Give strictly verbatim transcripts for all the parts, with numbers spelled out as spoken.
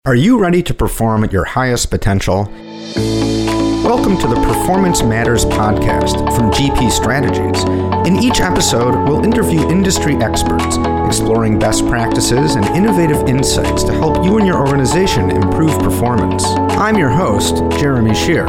Are you ready to perform at your highest potential? Welcome to the Performance Matters podcast from G P Strategies. In each episode, we'll interview industry experts, exploring best practices and innovative insights to help you and your organization improve performance. I'm your host, Jeremy Shear.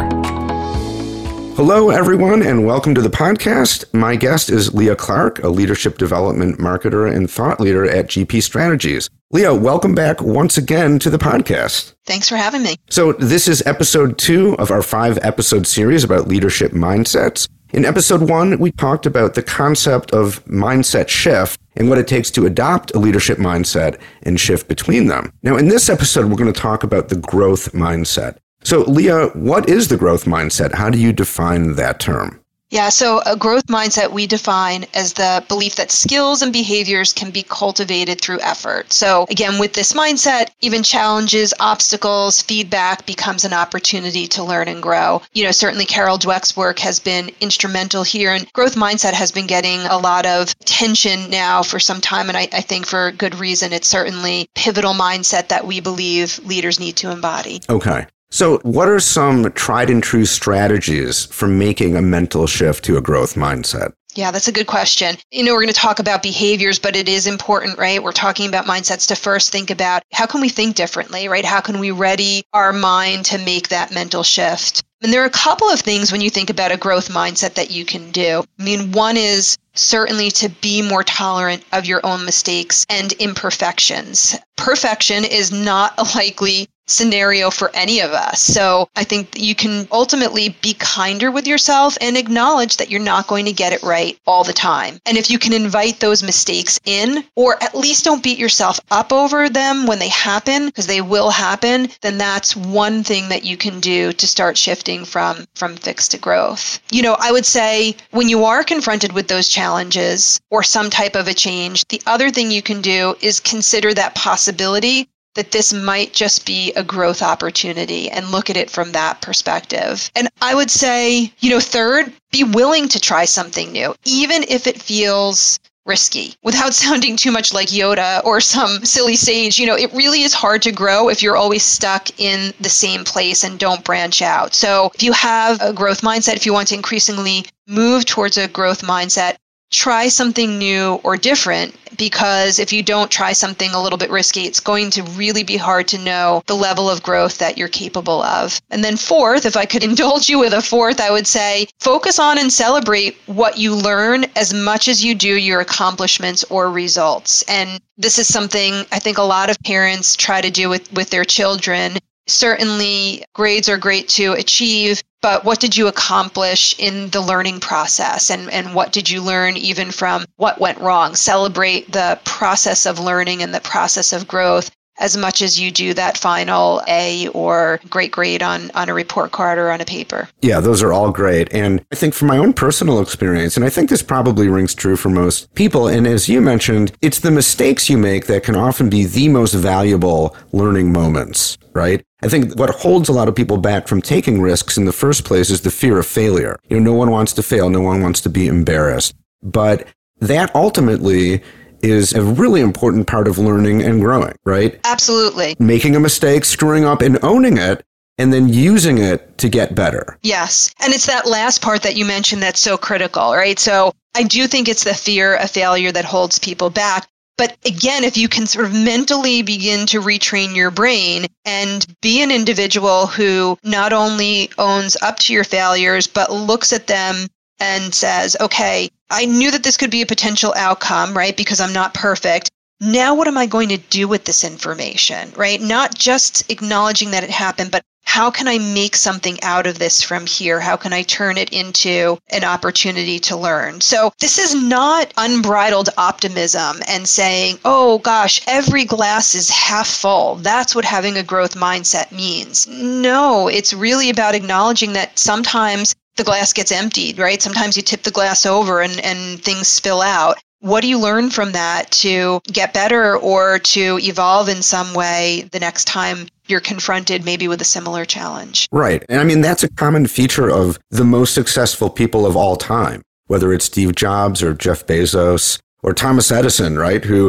Hello, everyone, and welcome to the podcast. My guest is Leah Clark, a leadership development marketer and thought leader at G P Strategies. Leah, welcome back once again to the podcast. Thanks for having me. So this is episode two of our five-episode series about leadership mindsets. In episode one, we talked about the concept of mindset shift and what it takes to adopt a leadership mindset and shift between them. Now, in this episode, we're going to talk about the growth mindset. So, Leah, what is the growth mindset? How do you define that term? Yeah, so a growth mindset we define as the belief that skills and behaviors can be cultivated through effort. So again, with this mindset, even challenges, obstacles, feedback becomes an opportunity to learn and grow. You know, certainly Carol Dweck's work has been instrumental here, and growth mindset has been getting a lot of attention now for some time, and I, I think for good reason. It's certainly a pivotal mindset that we believe leaders need to embody. Okay. So what are some tried and true strategies for making a mental shift to a growth mindset? Yeah, that's a good question. You know, we're going to talk about behaviors, but it is important, right? We're talking about mindsets to first think about how can we think differently, right? How can we ready our mind to make that mental shift? And there are a couple of things when you think about a growth mindset that you can do. I mean, one is certainly to be more tolerant of your own mistakes and imperfections. Perfection is not a likely scenario for any of us. So I think you can ultimately be kinder with yourself and acknowledge that you're not going to get it right all the time. And if you can invite those mistakes in, or at least don't beat yourself up over them when they happen, because they will happen, then that's one thing that you can do to start shifting from, from fixed to growth. You know, I would say when you are confronted with those challenges or some type of a change, the other thing you can do is consider that possibility that this might just be a growth opportunity and look at it from that perspective. And I would say, you know, third, be willing to try something new, even if it feels risky, without sounding too much like Yoda or some silly sage. You know, it really is hard to grow if you're always stuck in the same place and don't branch out. So if you have a growth mindset, if you want to increasingly move towards a growth mindset, try something new or different, because if you don't try something a little bit risky, it's going to really be hard to know the level of growth that you're capable of. And then fourth, if I could indulge you with a fourth, I would say focus on and celebrate what you learn as much as you do your accomplishments or results. And this is something I think a lot of parents try to do with, with their children. Certainly, grades are great to achieve, but what did you accomplish in the learning process? And, and what did you learn even from what went wrong? Celebrate the process of learning and the process of growth as much as you do that final A or great grade on, on a report card or on a paper. Yeah, those are all great. And I think from my own personal experience, and I think this probably rings true for most people, and as you mentioned, it's the mistakes you make that can often be the most valuable learning moments, right? I think what holds a lot of people back from taking risks in the first place is the fear of failure. You know, no one wants to fail. No one wants to be embarrassed. But that ultimately is a really important part of learning and growing, right? Absolutely. Making a mistake, screwing up and owning it, and then using it to get better. Yes. And it's that last part that you mentioned that's so critical, right? So I do think it's the fear of failure that holds people back. But again, if you can sort of mentally begin to retrain your brain and be an individual who not only owns up to your failures, but looks at them and says, okay, I knew that this could be a potential outcome, right? Because I'm not perfect. Now, what am I going to do with this information, right? Not just acknowledging that it happened, but how can I make something out of this from here? How can I turn it into an opportunity to learn? So this is not unbridled optimism and saying, oh gosh, every glass is half full. That's what having a growth mindset means. No, it's really about acknowledging that sometimes the glass gets emptied, right? Sometimes you tip the glass over and, and things spill out. What do you learn from that to get better or to evolve in some way the next time you're confronted maybe with a similar challenge? Right. And I mean, that's a common feature of the most successful people of all time, whether it's Steve Jobs or Jeff Bezos or Thomas Edison, right? Who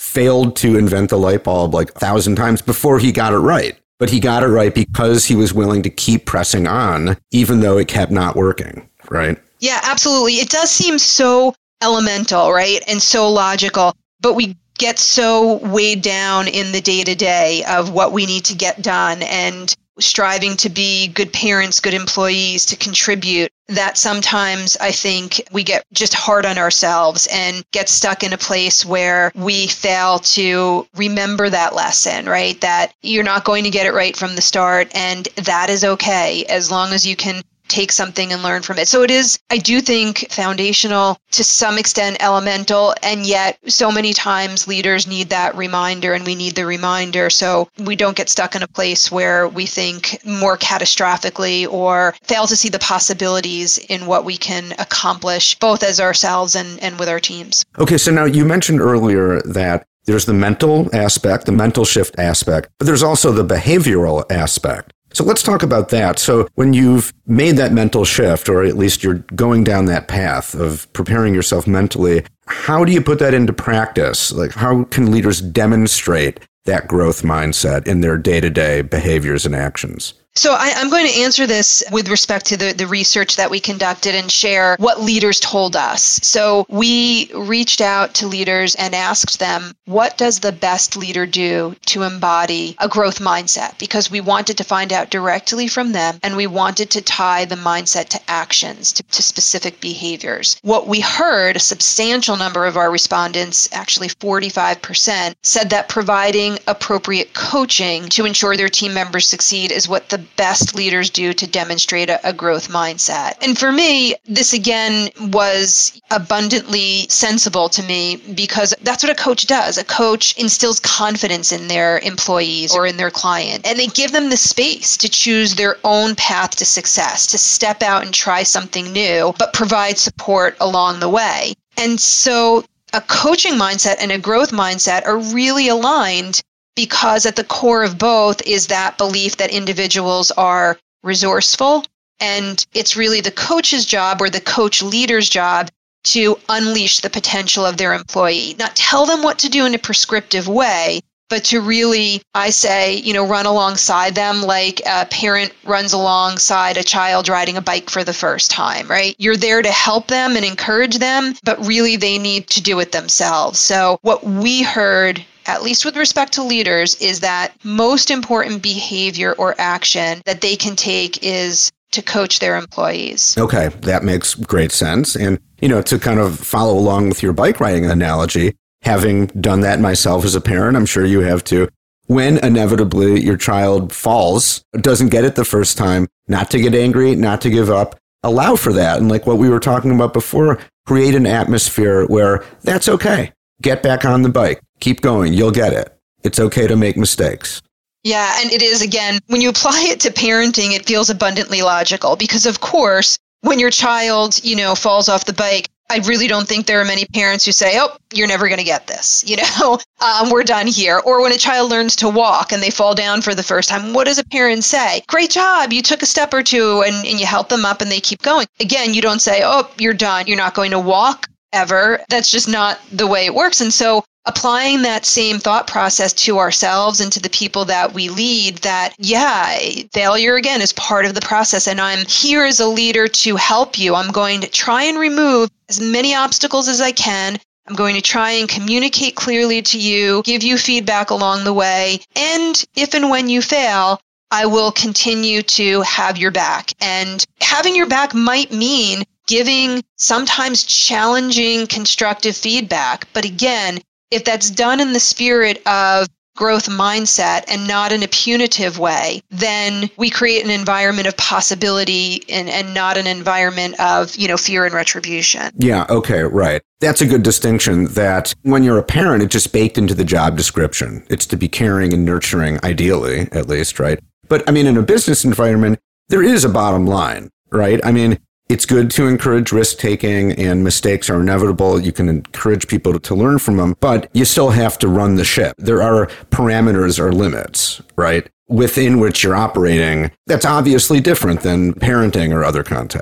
failed to invent the light bulb like a thousand times before he got it right. But he got it right because he was willing to keep pressing on, even though it kept not working, right? Yeah, absolutely. It does seem so elemental, right? And so logical, but we get so weighed down in the day-to-day of what we need to get done and striving to be good parents, good employees, to contribute, that sometimes I think we get just hard on ourselves and get stuck in a place where we fail to remember that lesson, right? That you're not going to get it right from the start, and that is okay as long as you can take something and learn from it. So it is, I do think, foundational, to some extent elemental, and yet so many times leaders need that reminder, and we need the reminder so we don't get stuck in a place where we think more catastrophically or fail to see the possibilities in what we can accomplish both as ourselves and, and with our teams. Okay, so now you mentioned earlier that there's the mental aspect, the mental shift aspect, but there's also the behavioral aspect. So let's talk about that. So when you've made that mental shift, or at least you're going down that path of preparing yourself mentally, how do you put that into practice? Like, how can leaders demonstrate that growth mindset in their day-to-day behaviors and actions? So I, I'm going to answer this with respect to the, the research that we conducted and share what leaders told us. So we reached out to leaders and asked them, what does the best leader do to embody a growth mindset? Because we wanted to find out directly from them, and we wanted to tie the mindset to actions, to, to specific behaviors. What we heard, a substantial number of our respondents, actually forty-five percent, said that providing appropriate coaching to ensure their team members succeed is what the best leaders do to demonstrate a, a growth mindset. And for me, this again was abundantly sensible to me, because that's what a coach does. A coach instills confidence in their employees or in their client, and they give them the space to choose their own path to success, to step out and try something new, but provide support along the way. And so a coaching mindset and a growth mindset are really aligned, because at the core of both is that belief that individuals are resourceful, and it's really the coach's job, or the coach leader's job, to unleash the potential of their employee. Not tell them what to do in a prescriptive way, but to really, I say, you know, run alongside them like a parent runs alongside a child riding a bike for the first time, right? You're there to help them and encourage them, but really they need to do it themselves. So what we heard, at least with respect to leaders, is that most important behavior or action that they can take is to coach their employees. Okay, that makes great sense. And, you know, to kind of follow along with your bike riding analogy, having done that myself as a parent, I'm sure you have too. When inevitably your child falls, doesn't get it the first time, not to get angry, not to give up, allow for that. And like what we were talking about before, create an atmosphere where that's okay. Get back on the bike. Keep going. You'll get it. It's okay to make mistakes. Yeah, and it is, again, when you apply it to parenting, it feels abundantly logical, because of course, when your child, you know, falls off the bike, I really don't think there are many parents who say, oh, you're never going to get this, you know, um, we're done here. Or when a child learns to walk and they fall down for the first time, what does a parent say? Great job, you took a step or two, and, and you help them up and they keep going. Again, you don't say, oh, you're done, you're not going to walk ever. That's just not the way it works. And so applying that same thought process to ourselves and to the people that we lead, that, yeah, failure again is part of the process, and I'm here as a leader to help you. I'm going to try and remove as many obstacles as I can. I'm going to try and communicate clearly to you, give you feedback along the way, and if and when you fail, I will continue to have your back. And having your back might mean giving sometimes challenging, constructive feedback, but again, if that's done in the spirit of growth mindset and not in a punitive way, then we create an environment of possibility and, and not an environment of, you know, fear and retribution. Yeah, okay, right. That's a good distinction, that when you're a parent, it's just baked into the job description. It's to be caring and nurturing, ideally, at least, right? But I mean, in a business environment, there is a bottom line, right? I mean, it's good to encourage risk-taking, and mistakes are inevitable. You can encourage people to, to learn from them, but you still have to run the ship. There are parameters or limits, right, within which you're operating. That's obviously different than parenting or other contexts.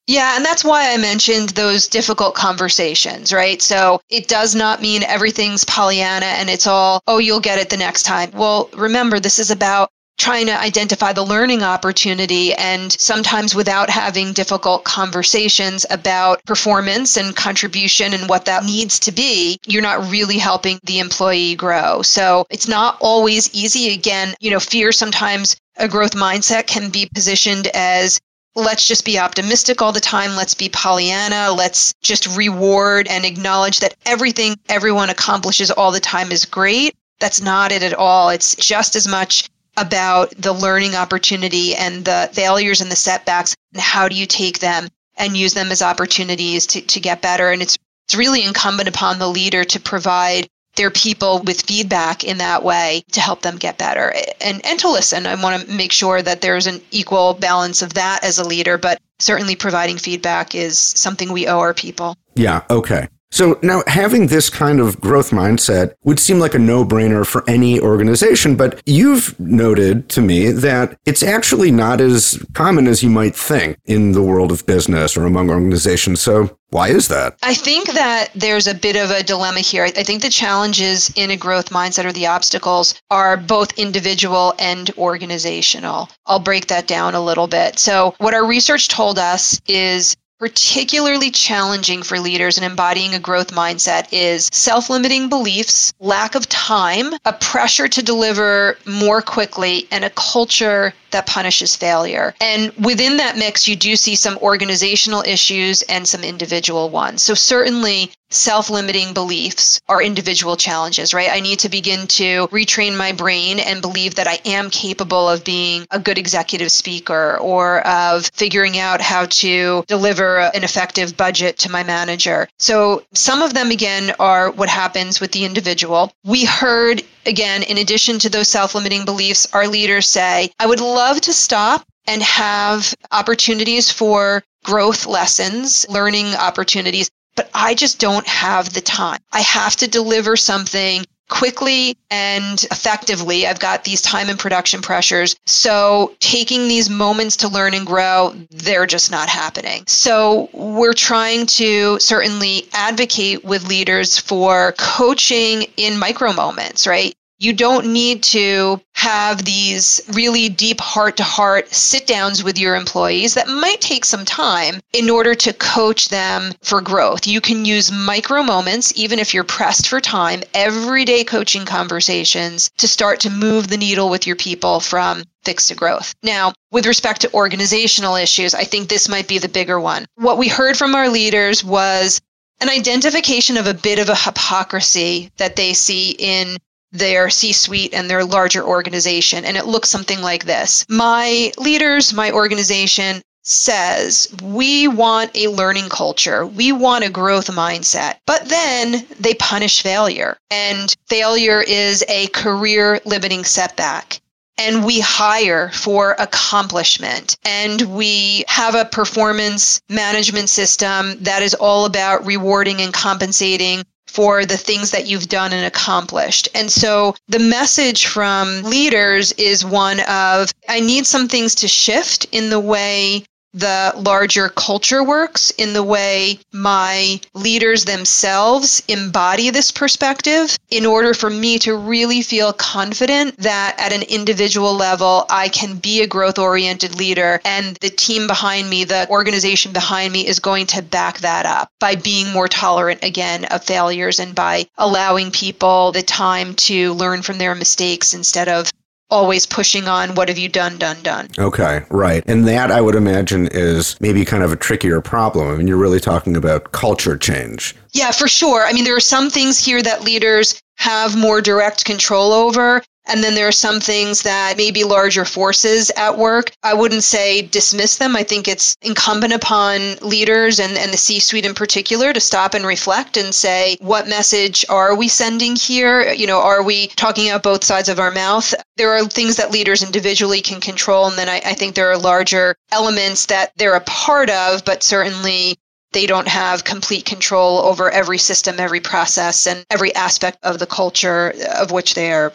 Yeah, and that's why I mentioned those difficult conversations, right? So it does not mean everything's Pollyanna and it's all, oh, you'll get it the next time. Well, remember, this is about trying to identify the learning opportunity, and sometimes without having difficult conversations about performance and contribution and what that needs to be, you're not really helping the employee grow. So it's not always easy. Again, you know, fear, sometimes a growth mindset can be positioned as, let's just be optimistic all the time. Let's be Pollyanna. Let's just reward and acknowledge that everything everyone accomplishes all the time is great. That's not it at all. It's just as much about the learning opportunity and the failures and the setbacks, and how do you take them and use them as opportunities to, to get better. And it's it's really incumbent upon the leader to provide their people with feedback in that way to help them get better and, and to listen. I want to make sure that there's an equal balance of that as a leader, but certainly providing feedback is something we owe our people. Yeah, okay. So now having this kind of growth mindset would seem like a no-brainer for any organization, but you've noted to me that it's actually not as common as you might think in the world of business or among organizations. So why is that? I think that there's a bit of a dilemma here. I think the challenges in a growth mindset, or the obstacles, are both individual and organizational. I'll break that down a little bit. So what our research told us is particularly challenging for leaders in embodying a growth mindset is self-limiting beliefs, lack of time, a pressure to deliver more quickly, and a culture that punishes failure. And within that mix, you do see some organizational issues and some individual ones. So certainly self-limiting beliefs are individual challenges, right? I need to begin to retrain my brain and believe that I am capable of being a good executive speaker, or of figuring out how to deliver an effective budget to my manager. So some of them, again, are what happens with the individual. We heard, again, in addition to those self-limiting beliefs, our leaders say, I would love to stop and have opportunities for growth lessons, learning opportunities, but I just don't have the time. I have to deliver something quickly and effectively. I've got these time and production pressures. So taking these moments to learn and grow, they're just not happening. So we're trying to certainly advocate with leaders for coaching in micro moments, right? You don't need to have these really deep heart-to-heart sit-downs with your employees that might take some time in order to coach them for growth. You can use micro moments, even if you're pressed for time, everyday coaching conversations to start to move the needle with your people from fix to growth. Now, with respect to organizational issues, I think this might be the bigger one. What we heard from our leaders was an identification of a bit of a hypocrisy that they see in their C-suite and their larger organization. And it looks something like this. My leaders, my organization says, we want a learning culture. We want a growth mindset. But then they punish failure. And failure is a career limiting setback. And we hire for accomplishment. And we have a performance management system that is all about rewarding and compensating for the things that you've done and accomplished. And so the message from leaders is one of, I need some things to shift in the way the larger culture works, in the way my leaders themselves embody this perspective, in order for me to really feel confident that at an individual level, I can be a growth-oriented leader, and the team behind me, the organization behind me, is going to back that up by being more tolerant, again, of failures, and by allowing people the time to learn from their mistakes instead of always pushing on, what have you done, done, done. Okay, right. And that, I would imagine, is maybe kind of a trickier problem. I mean, you're really talking about culture change. Yeah, for sure. I mean, there are some things here that leaders have more direct control over. And then there are some things that may be larger forces at work. I wouldn't say dismiss them. I think it's incumbent upon leaders and, and the C-suite in particular to stop and reflect and say, what message are we sending here? You know, are we talking out both sides of our mouth? There are things that leaders individually can control. And then I, I think there are larger elements that they're a part of, but certainly they don't have complete control over every system, every process, and every aspect of the culture of which they are a part.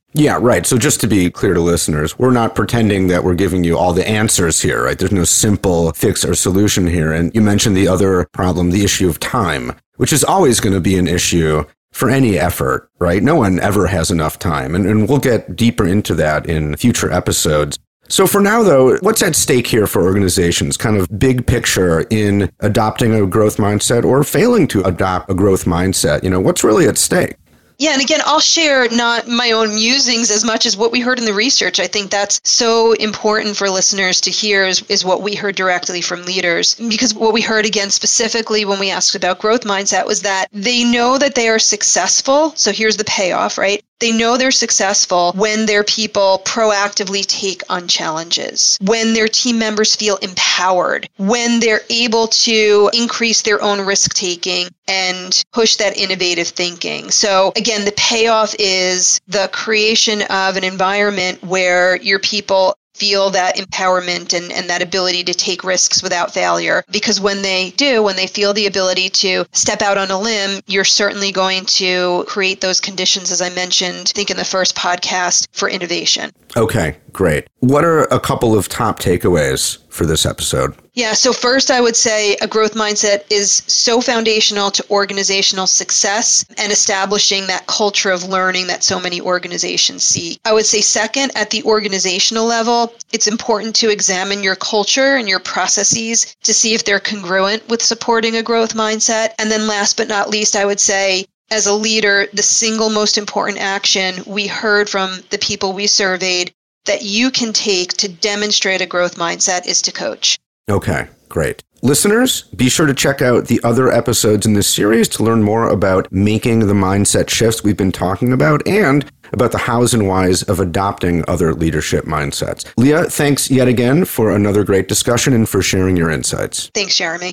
Yeah, right. So just to be clear to listeners, we're not pretending that we're giving you all the answers here, right? There's no simple fix or solution here. And you mentioned the other problem, the issue of time, which is always going to be an issue for any effort, right? No one ever has enough time. And, and we'll get deeper into that in future episodes. So for now, though, what's at stake here for organizations, kind of big picture in adopting a growth mindset or failing to adopt a growth mindset? You know, what's really at stake? Yeah, and again, I'll share not my own musings as much as what we heard in the research. I think that's so important for listeners to hear is, is what we heard directly from leaders. Because what we heard, again, specifically when we asked about growth mindset was that they know that they are successful. So here's the payoff, right? They know they're successful when their people proactively take on challenges, when their team members feel empowered, when they're able to increase their own risk-taking and push that innovative thinking. So again, the payoff is the creation of an environment where your people feel that empowerment and, and that ability to take risks without failure. Because when they do, when they feel the ability to step out on a limb, you're certainly going to create those conditions, as I mentioned, I think in the first podcast, for innovation. Okay, great. What are a couple of top takeaways for this episode? Yeah, so first I would say a growth mindset is so foundational to organizational success and establishing that culture of learning that so many organizations seek. I would say second, at the organizational level, it's important to examine your culture and your processes to see if they're congruent with supporting a growth mindset. And then last but not least, I would say, as a leader, the single most important action we heard from the people we surveyed that you can take to demonstrate a growth mindset is to coach. Okay, great. Listeners, be sure to check out the other episodes in this series to learn more about making the mindset shifts we've been talking about and about the hows and whys of adopting other leadership mindsets. Leah, thanks yet again for another great discussion and for sharing your insights. Thanks, Jeremy.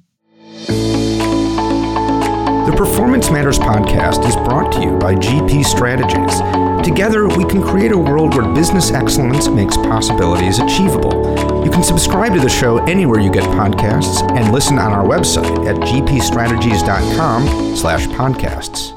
The Performance Matters podcast is brought to you by G P Strategies. Together, we can create a world where business excellence makes possibilities achievable. You can subscribe to the show anywhere you get podcasts and listen on our website at g p strategies dot com slash podcasts.